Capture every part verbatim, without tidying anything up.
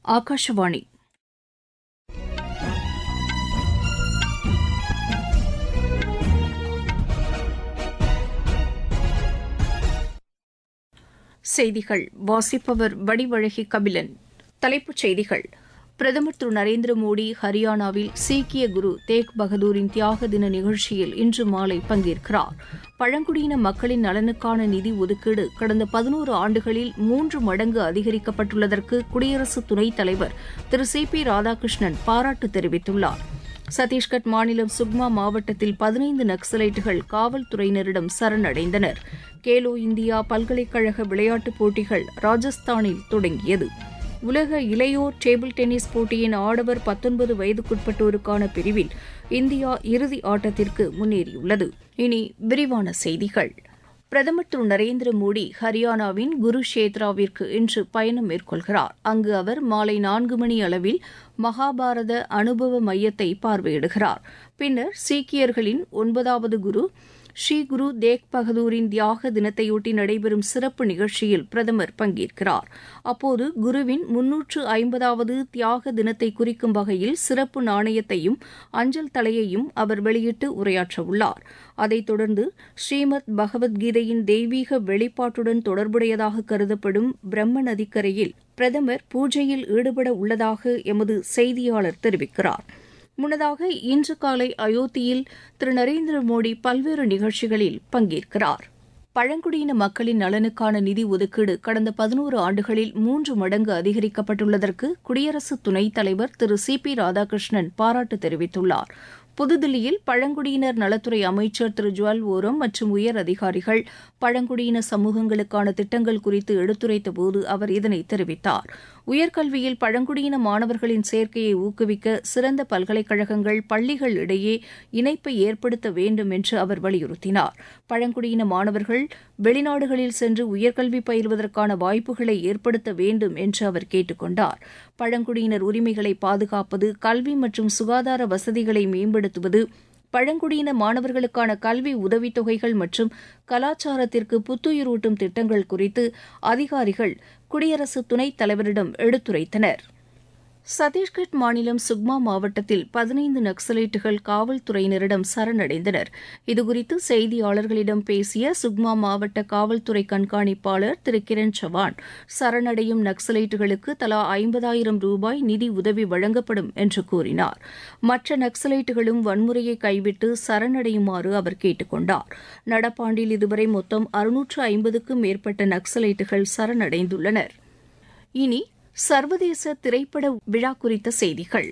ஆகாஷவாணி. செய்திகள் வாசிப்பவர் வடிவழகி கபிலன். தலைப்புச் செய்திகள். பிரதமர் திரு நரேந்திர மோடி ஹரியானாவில் சீக்கிய குரு தேக் பகதூரின் தியாக தின நிகழ்ச்சியில் இன்று மாலை பங்கேற்கிறார். பழங்குடியின மக்களின் நலனுக்கான நிதி ஒதுக்கீடு கடந்த பதினோரு ஆண்டுகளில் மூன்று மடங்கு அதிகரிக்கப்பட்டுள்ளதற்கு குடியரசு துணைத் தலைவர் திரு சி பி ராதாகிருஷ்ணன் பாராட்டு தெரிவித்துள்ளார். சத்தீஸ்கட் மாநிலம் சுக்மா மாவட்டத்தில் பதினைந்து நக்சலைட்டுகள் காவல்துறையினரிடம் சரணடைந்தனர். கேலோ இந்தியா பல்கலைக்கழக விளையாட்டுப் போட்டிகள் ராஜஸ்தானில் தொடங்கியது. உலக இளையோர் டேபிள் டென்னிஸ் போட்டியின் ஆடவர் பத்தொன்பது வயதுக்குட்பட்டோருக்கான பிரிவில் இந்தியா இறுதி ஆட்டத்திற்கு முன்னேறியுள்ளது. இனி விரிவான செய்திகள். பிரதமர் திரு நரேந்திர மோடி ஹரியானாவின் குருஷேத்ராவிற்கு இன்று பயணம் மேற்கொள்கிறார். அங்கு அவர் மாலை நான்கு மணி அளவில் மகாபாரத அனுபவ மையத்தை பார்வையிடுகிறார். பின்னர் சீக்கியர்களின் ஒன்பதாவது குரு ஸ்ரீ குரு தேக் பகதூரின் தியாக தினத்தையொட்டி நடைபெறும் சிறப்பு நிகழ்ச்சியில் பிரதமர் பங்கேற்கிறார். அப்போது குருவின் முன்னூற்று ஐம்பதாவது தியாக தினத்தை குறிக்கும் வகையில் சிறப்பு நாணயத்தையும் அஞ்சல் தலையையும் அவர் வெளியிட்டு உரையாற்றவுள்ளார். அதைத் தொடர்ந்து ஸ்ரீமத் பகவத்கீதையின் தெய்வீக வெளிப்பாட்டுடன் தொடர்புடையதாக கருதப்படும் பிரம்ம நதிக்கரையில் பிரதமர் பூஜையில் ஈடுபட உள்ளதாக எமது செய்தியாளர் தெரிவிக்கிறார். முன்னதாக இன்று காலை அயோத்தியில் திரு நரேந்திர மோடி பல்வேறு நிகழ்ச்சிகளில் பங்கேற்கிறார். பழங்குடியின மக்களின் நலனுக்கான நிதி ஒதுக்கீடு கடந்த பதினோரு ஆண்டுகளில் மூன்று மடங்கு அதிகரிக்கப்பட்டுள்ளதற்கு குடியரசு துணைத் தலைவர் திரு சி பி ராதாகிருஷ்ணன் பாராட்டு தெரிவித்துள்ளார். புதுதில்லியில் பழங்குடியினர் நலத்துறை அமைச்சர் திரு ஜுவல் ஓரம் மற்றும் உயர் அதிகாரிகள் பழங்குடியின சமூகங்களுக்கான திட்டங்கள் குறித்து எடுத்துரைத்தபோது அவர் இதனை தெரிவித்தார். உயர்கல்வியில் பழங்குடியின மாணவர்களின் சேர்க்கையை ஊக்குவிக்க சிறந்த பல்கலைக்கழகங்கள் பள்ளிகள் இடையே இணைப்பை ஏற்படுத்த வேண்டும் என்று அவர் வலியுறுத்தினார். பழங்குடியின மாணவர்கள் வெளிநாடுகளில் சென்று உயர்கல்வி பயில்வதற்கான வாய்ப்புகளை ஏற்படுத்த வேண்டும் என்று அவர் கேட்டுக் கொண்டார். பழங்குடியினர் உரிமைகளை பாதுகாப்பது, கல்வி மற்றும் சுகாதார வசதிகளை மேம்படுத்துவது, பழங்குடியின மாணவர்களுக்கான கல்வி உதவித்தொகைகள் மற்றும் கலாச்சாரத்திற்கு புத்துயிரூட்டும் திட்டங்கள் குறித்து அதிகாரிகள் குடியரசு துணைத் தலைவரிடம் எடுத்துரைத்தனர். சத்தீஸ்கட் மாநிலம் சுக்மா மாவட்டத்தில் பதினைந்து நக்சலைட்டுகள் காவல்துறையினரிடம் சரணடைந்தனர். இதுகுறித்து செய்தியாளர்களிடம் பேசிய சுக்மா மாவட்ட காவல்துறை கண்காணிப்பாளர் திரு கிரண் சவான், சரணடையும் நக்சலைட்டுகளுக்கு தலா ஐம்பதாயிரம் ரூபாய் நிதி உதவி வழங்கப்படும் என்று கூறினார். மற்ற நக்சலைட்டுகளும் வன்முறையை கைவிட்டு சரணடையுமாறு அவர் கேட்டுக் கொண்டார். நடப்பாண்டில் இதுவரை மொத்தம் அறுநூற்று ஐம்பதுக்கும் மேற்பட்ட நக்சலைட்டுகள் சரணடைந்துள்ளனர். இனி சர்வதேச திரைப்பட விழா குறித்த செய்திகள்.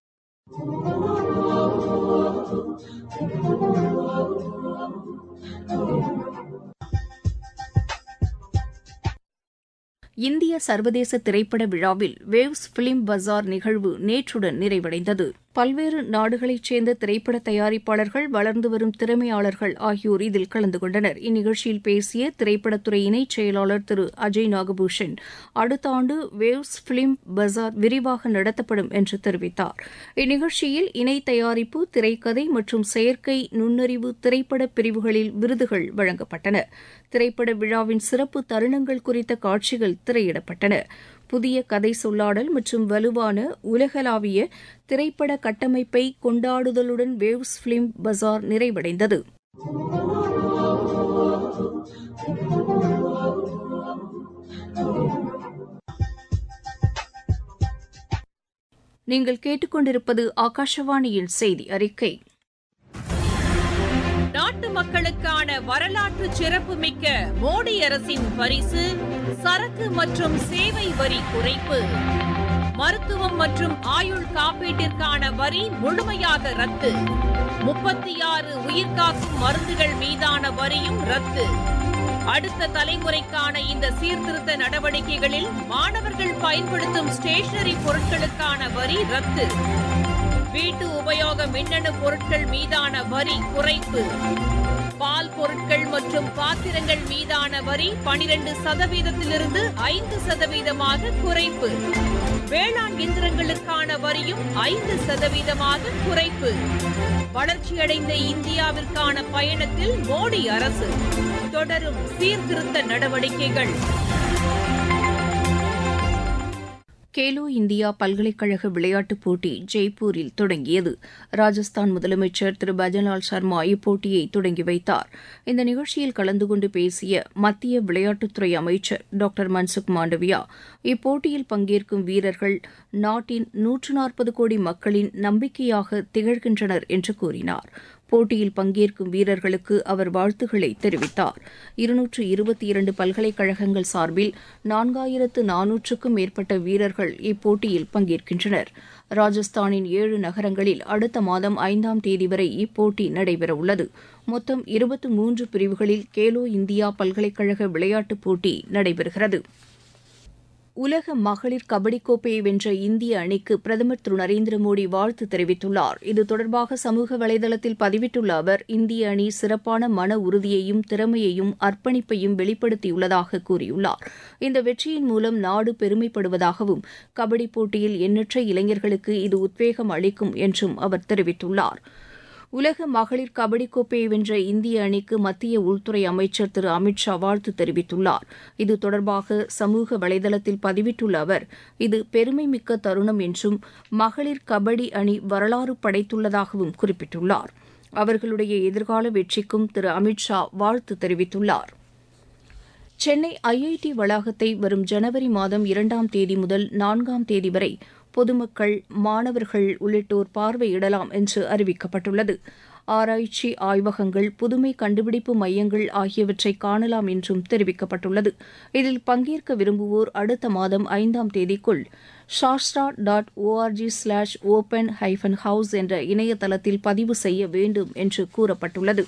இந்திய சர்வதேச திரைப்பட விழாவில் வேவ்ஸ் பிலிம் பஜார் நிகழ்வு நேற்றுடன் நிறைவடைந்தது. பல்வேறு நாடுகளைச் சேர்ந்த திரைப்பட தயாரிப்பாளர்கள், வளர்ந்து வரும் திறமையாளர்கள் ஆகியோர் இதில் கலந்து கொண்டனர். இந்நிகழ்ச்சியில் பேசிய திரைப்படத்துறை இணைச் செயலாளர் திரு அஜய் நாகபூஷன், அடுத்த ஆண்டு வேவ்ஸ் பிலிம் பஜார் விரிவாக நடத்தப்படும் என்று தெரிவித்தார். இந்நிகழ்ச்சியில் இணை தயாரிப்பு, திரைக்கதை மற்றும் செயற்கை நுண்ணறிவு திரைப்பட பிரிவுகளில் விருதுகள் வழங்கப்பட்டன. திரைப்பட விழாவின் சிறப்பு தருணங்கள் குறித்த காட்சிகள் திரையிடப்பட்டன. புதிய கதை சொல்லாடல் மற்றும் வலுவான உலகளாவிய திரைப்பட கட்டமைப்பை கொண்டாடுதலுடன் வேவ்ஸ் பிலிம் பஜார் நிறைவடைந்தது. நீங்கள் கேட்டுக்கொண்டிருப்பது ஆகாஷவாணியின் செய்தி அறிக்கை. நாட்டு மக்களுக்கான வரலாற்று சிறப்புமிக்க மோடி அரசின் பரிசு சரக்கு மற்றும் சேவை வரி குறைப்பு. மருத்துவம் மற்றும் ஆயுள் காப்பீட்டிற்கான வரி முழுமையாக ரத்து. முப்பத்தி ஆறு உயிர்காக்கும் மருந்துகள் மீதான வரியும் ரத்து. அடுத்த தலைமுறைக்கான இந்த சீர்திருத்த நடவடிக்கைகளில் மாணவர்கள் பயன்படுத்தும் ஸ்டேஷனரி பொருட்களுக்கான வரி ரத்து. வீட்டு உபயோக மின்னணு பொருட்கள் மீதான வரி குறைப்பு. பால் பொருட்கள் மற்றும் பாத்திரங்கள் மீதான வரி பனிரெண்டு சதவீதத்திலிருந்து ஐந்து சதவீதமாக குறைப்பு. வேளாண் இயந்திரங்களுக்கான வரியும் ஐந்து சதவீதமாக குறைப்பு. வளர்ச்சியடைந்த இந்தியாவிற்கான பயணத்தில் மோடி அரசு தொடரும் சீர்திருத்த நடவடிக்கைகள். கேலோ இந்தியா பல்கலைக்கழக விளையாட்டுப் போட்டி ஜெய்ப்பூரில் தொடங்கியது. ராஜஸ்தான் முதலமைச்சர் திரு பஜன்லால் சர்மா இப்போட்டியை தொடங்கி வைத்தார். இந்த நிகழ்ச்சியில் கலந்து கொண்டு பேசிய மத்திய விளையாட்டுத்துறை அமைச்சர் டாக்டர் மன்சுக் மாண்டவியா, இப்போட்டியில் பங்கேற்கும் வீரர்கள் நாட்டின் நூற்று நாற்பது கோடி மக்களின் நம்பிக்கையாக திகழ்கின்றனர் என்று கூறினார். போட்டியில் பங்கேற்கும் வீரர்களுக்கு அவர் வாழ்த்துக்களை தெரிவித்தார். இருநூற்று இருபத்தி இரண்டு பல்கலைக்கழகங்கள் சார்பில் நான்காயிரத்து நானூற்றுக்கும் மேற்பட்ட வீரர்கள் இப்போட்டியில் பங்கேற்கின்றனர். ராஜஸ்தானின் ஏழு நகரங்களில் அடுத்த மாதம் ஐந்தாம் தேதி வரை இப்போட்டி நடைபெறவுள்ளது. மொத்தம் இருபத்தி மூன்று பிரிவுகளில் கேலோ இந்தியா பல்கலைக்கழக விளையாட்டுப் போட்டி நடைபெறுகிறது. உலக மகளிர் கபடிக் கோப்பையை வென்ற இந்திய அணிக்கு பிரதமர் திரு நரேந்திர மோடி வாழ்த்து தெரிவித்துள்ளார். இது தொடர்பாக சமூக வலைதளத்தில் பதிவிட்டுள்ள அவர், இந்திய அணி சிறப்பான மன உறுதியையும் திறமையையும் அர்ப்பணிப்பையும் வெளிப்படுத்தியுள்ளதாக கூறியுள்ளார். இந்த வெற்றியின் மூலம் நாடு பெருமைப்படுவதாகவும் கபடி போட்டியில் எண்ணற்ற இளைஞர்களுக்கு இது உத்வேகம் அளிக்கும் என்றும் அவர் தெரிவித்துள்ளார். உலக மகளிர் கபடிக் கோப்பையை வென்ற இந்திய அணிக்கு மத்திய உள்துறை அமைச்சர் திரு அமித் ஷா வாழ்த்து தெரிவித்துள்ளார். இது தொடர்பாக சமூக வலைதளத்தில் பதிவிட்டுள்ள அவர், இது பெருமைமிக்க தருணம் என்றும் மகளிர் கபடி அணி வரலாறு படைத்துள்ளதாகவும் குறிப்பிட்டுள்ளார். அவர்களுடைய எதிர்கால வெற்றிக்கும் திரு அமித் ஷா வாழ்த்து தெரிவித்துள்ளார். சென்னை ஐஐடி வளாகத்தை வரும் ஜனவரி மாதம் இரண்டாம் தேதி முதல் நான்காம் தேதி வரை பொதுமக்கள், மாணவர்கள் உள்ளிட்டோர் பார்வையிடலாம் என்று அறிவிக்கப்பட்டுள்ளது. ஆராய்ச்சி ஆய்வகங்கள், புதுமை கண்டுபிடிப்பு மையங்கள் ஆகியவற்றை காணலாம் என்றும் தெரிவிக்கப்பட்டுள்ளது. இதில் பங்கேற்க விரும்புவோர் அடுத்த மாதம் ஐந்தாம் தேதிக்குள் Sastra dot O R G slash open hyphen house என்ற இணையதளத்தில் பதிவு செய்ய வேண்டும் என்று கூறப்பட்டுள்ளது.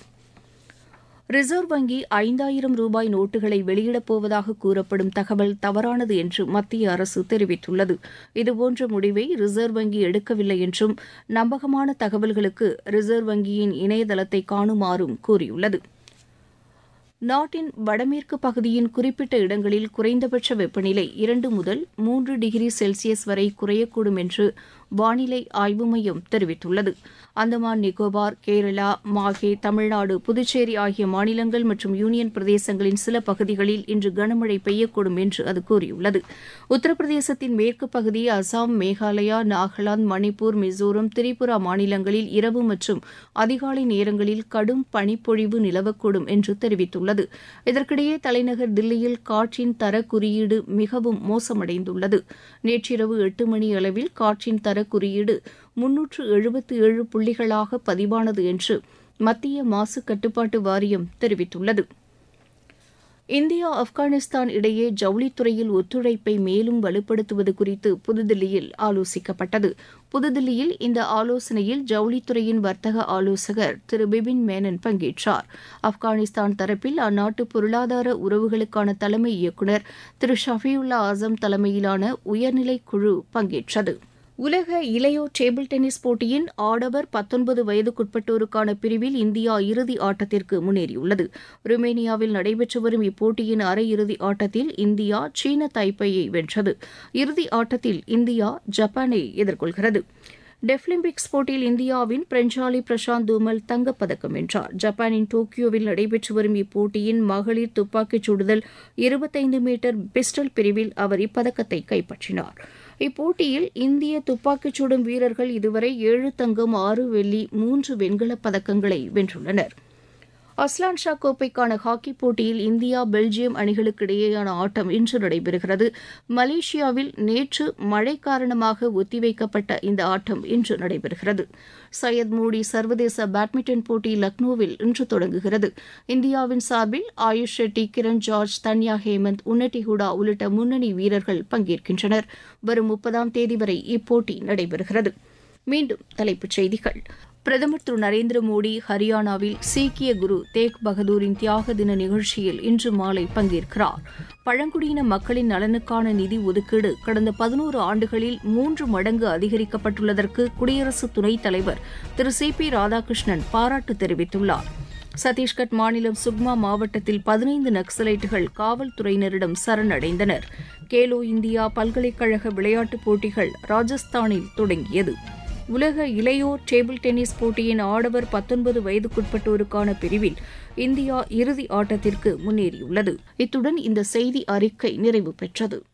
ரிசர்வ் வங்கி ஐந்தாயிரம் ரூபாய் நோட்டுகளை வெளியிடப் போவதாக கூறப்படும் தகவல் தவறானது என்று மத்திய அரசு தெரிவித்துள்ளது. இதுபோன்ற முடிவை ரிசர்வ் வங்கி எடுக்கவில்லை என்றும் நம்பகமான தகவல்களுக்கு ரிசர்வ் வங்கியின் இணையதளத்தை காணுமாறும் கூறியுள்ளது. நாட்டின் வடமேற்கு பகுதியின் குறிப்பிட்ட இடங்களில் குறைந்தபட்ச வெப்பநிலை இரண்டு முதல் மூன்று டிகிரி செல்சியஸ் வரை குறையக்கூடும் என்று வானிலை ஆய்வு மையம் தெரிவித்துள்ளது. அந்தமான் நிக்கோபார், கேரளா, மாஹே, தமிழ்நாடு, புதுச்சேரி ஆகிய மாநிலங்கள் மற்றும் யூனியன் பிரதேசங்களின் சில பகுதிகளில் இன்று கனமழை பெய்யக்கூடும் என்று அது கூறியுள்ளது. உத்தரப்பிரதேசத்தின் மேற்கு பகுதி, அசாம், மேகாலயா, நாகாலாந்து, மணிப்பூர், மிசோரம், திரிபுரா மாநிலங்களில் இரவு மற்றும் அதிகாலை நேரங்களில் கடும் பனிப்பொழிவு நிலவக்கூடும் என்று தெரிவித்துள்ளது. இதற்கிடையே தலைநகர் தில்லியில் காற்றின் தர குறியீடு மிகவும் மோசமடைந்துள்ளது. நேற்றிரவு எட்டு மணி அளவில் காற்றின் தர குறியீடு முன்னூற்று எழுபத்தி ஏழு புள்ளிகளாக பதிவானது என்று மத்திய மாசு கட்டுப்பாட்டு வாரியம் தெரிவித்துள்ளது. இந்தியா ஆப்கானிஸ்தான் இடையே ஜவுளித்துறையில் ஒத்துழைப்பை மேலும் வலுப்படுத்துவது குறித்து புதுதில்லியில் ஆலோசிக்கப்பட்டது. புதுதில்லியில் இந்த ஆலோசனையில் ஜவுளித்துறையின் வர்த்தக ஆலோசகர் திரு பிபின் மேனன் பங்கேற்றார். ஆப்கானிஸ்தான் தரப்பில் அந்நாட்டு பொருளாதார உறவுகளுக்கான தலைமை இயக்குநர் திரு ஷஃபியுல்லா ஆசம் தலைமையிலான உயர்நிலை குழு பங்கேற்றது. உலக இளையோர் டேபிள் டென்னிஸ் போட்டியின் ஆடவர் பத்தொன்பது வயதுக்குட்பட்டோருக்கான பிரிவில் இந்தியா இறுதி ஆட்டத்திற்கு முன்னேறியுள்ளது. ருமேனியாவில் நடைபெற்று வரும் இப்போட்டியின் அரையிறுதி ஆட்டத்தில் இந்தியா சீன தைப்பேயை வென்றது. இறுதி ஆட்டத்தில் இந்தியா ஜப்பானை எதிர்கொள்கிறது. டெஃபிலிம்பிக்ஸ் போட்டியில் இந்தியாவின் பிரஞ்சாலி பிரசாந்த் தூமல் தங்கப்பதக்கம் வென்றார். ஜப்பானின் டோக்கியோவில் நடைபெற்று வரும் இப்போட்டியின் மகளிர் துப்பாக்கிச் சுடுதல் இருபத்தைந்து மீட்டர் பிஸ்டல் பிரிவில் அவர் இப்பதக்கத்தை கைப்பற்றினார். இப்போட்டியில் இந்திய துப்பாக்கிச் சுடும் வீரர்கள் இதுவரை ஏழு தங்கம், ஆறு வெள்ளி, மூன்று வெண்கலப் பதக்கங்களை வென்றுள்ளனர். அஸ்லான் ஷா கோப்பைக்கான ஹாக்கிப் போட்டியில் இந்தியா, பெல்ஜியம் அணிகளுக்கு இடையேயான ஆட்டம் இன்று நடைபெறுகிறது. மலேசியாவில் நேற்று மழை காரணமாக ஒத்திவைக்கப்பட்ட இந்த ஆட்டம் இன்று நடைபெறுகிறது. சையத் மோடி சர்வதேச பேட்மிண்டன் போட்டி லக்னோவில் இன்று தொடங்குகிறது. இந்தியாவின் சார்பில் ஆயுஷ் ஷெட்டி, கிரண் ஜார்ஜ், தன்யா ஹேமந்த், உன்னட்டி ஹூடா உள்ளிட்ட முன்னணி வீரர்கள் பங்கேற்கின்றனர். வரும் முப்பதாம் தேதி வரை இப்போட்டி நடைபெறுகிறது. மீண்டும் தலைப்புச் செய்திகள். பிரதமர் திரு நரேந்திர மோடி ஹரியானாவில் சீக்கிய குரு தேக் பகதூரின் தியாக தின நிகழ்ச்சியில் இன்று மாலை பங்கேற்கிறார். பழங்குடியின மக்களின் நலனுக்கான நிதி ஒதுக்கீடு கடந்த பதினோரு ஆண்டுகளில் மூன்று மடங்கு அதிகரிக்கப்பட்டுள்ளதற்கு குடியரசு துணைத் தலைவர் திரு சி பி ராதாகிருஷ்ணன் பாராட்டு தெரிவித்துள்ளார். சத்தீஸ்கட் மாநிலம் சுக்மா மாவட்டத்தில் பதினைந்து நக்சலைட்டுகள் காவல்துறையினரிடம் சரணடைந்தனர். கேலோ இந்தியா பல்கலைக்கழக விளையாட்டுப் போட்டிகள் ராஜஸ்தானில் தொடங்கியது. உலக இளையோர் டேபிள் டென்னிஸ் போட்டியின் ஆடவர் பத்தொன்பது வயதுக்குட்பட்டோருக்கான பிரிவில் இந்தியா இறுதி ஆட்டத்திற்கு முன்னேறியுள்ளது. இத்துடன் இந்த செய்தி அறிக்கை நிறைவு பெற்றது.